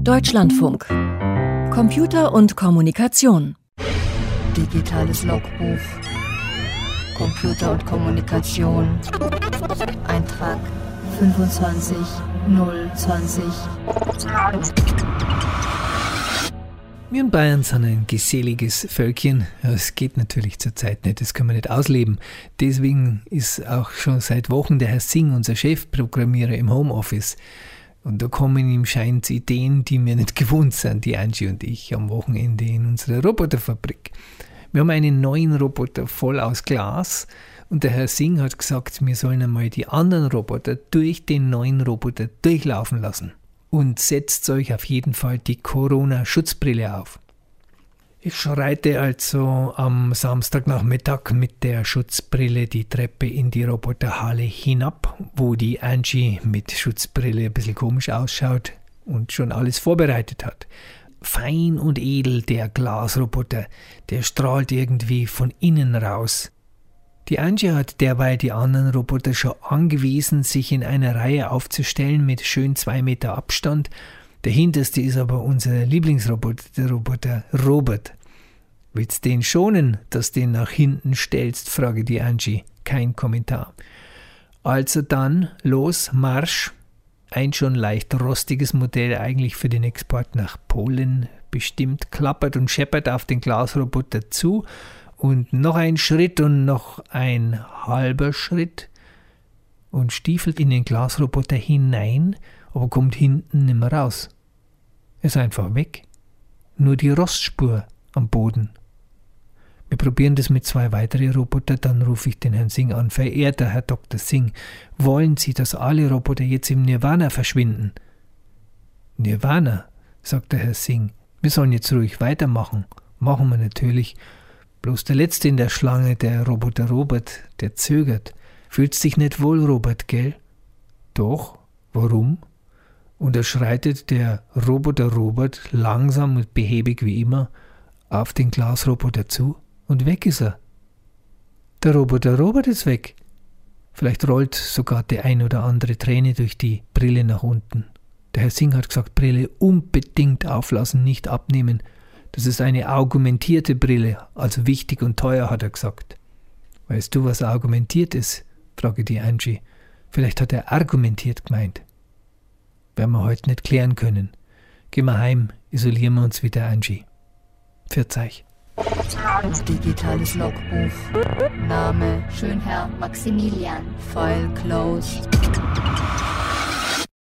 Deutschlandfunk. Computer und Kommunikation. Digitales Logbuch. Computer und Kommunikation. Eintrag 25.020. Wir in Bayern sind ein geselliges Völkchen. Es geht natürlich zurzeit nicht, das können wir nicht ausleben. Deswegen ist auch schon seit Wochen der Herr Singh, unser Chefprogrammierer, im Homeoffice. Und da kommen ihm scheint Ideen, die mir nicht gewohnt sind, die Angie und ich, am Wochenende in unserer Roboterfabrik. Wir haben einen neuen Roboter voll aus Glas und der Herr Singh hat gesagt, wir sollen einmal die anderen Roboter durch den neuen Roboter durchlaufen lassen. Und setzt euch auf jeden Fall die Corona-Schutzbrille auf. Ich schreite also am Samstagnachmittag mit der Schutzbrille die Treppe in die Roboterhalle hinab, wo die Angie mit Schutzbrille ein bisschen komisch ausschaut und schon alles vorbereitet hat. Fein und edel der Glasroboter, der strahlt irgendwie von innen raus. Die Angie hat derweil die anderen Roboter schon angewiesen, sich in einer Reihe aufzustellen mit schön 2 Meter Abstand. Der hinterste ist aber unser Lieblingsroboter, der Roboter Robert. Willst den schonen, dass du den nach hinten stellst, frage die Angie. Kein Kommentar. Also dann, los, Marsch. Ein schon leicht rostiges Modell, eigentlich für den Export nach Polen bestimmt, klappert und scheppert auf den Glasroboter zu. Und noch ein Schritt und noch ein halber Schritt und stiefelt in den Glasroboter hinein, aber kommt hinten nicht mehr raus. Er ist einfach weg. Nur die Rostspur am Boden. Wir probieren das mit 2 weiteren Robotern, dann rufe ich den Herrn Singh an. Verehrter Herr Dr. Singh, wollen Sie, dass alle Roboter jetzt im Nirvana verschwinden? Nirvana, sagt der Herr Singh. Wir sollen jetzt ruhig weitermachen. Machen wir natürlich. Bloß der Letzte in der Schlange, der Roboter Robert, der zögert. Fühlst dich nicht wohl, Robert, gell? Doch, warum? Und da schreitet der Roboter Robert langsam und behäbig wie immer auf den Glasroboter zu und weg ist er. Der Roboter Robert ist weg. Vielleicht rollt sogar die ein oder andere Träne durch die Brille nach unten. Der Herr Singh hat gesagt, Brille unbedingt auflassen, nicht abnehmen. Das ist eine augmentierte Brille, also wichtig und teuer, hat er gesagt. Weißt du, was augmentiert ist? Frage die Angie. Vielleicht hat er argumentiert gemeint. Werden wir heute nicht klären können. Gehen wir heim, isolieren wir uns wieder, Angie. Pfiat euch. Digitales Logbuch. Name: Schönherr Maximilian. File closed.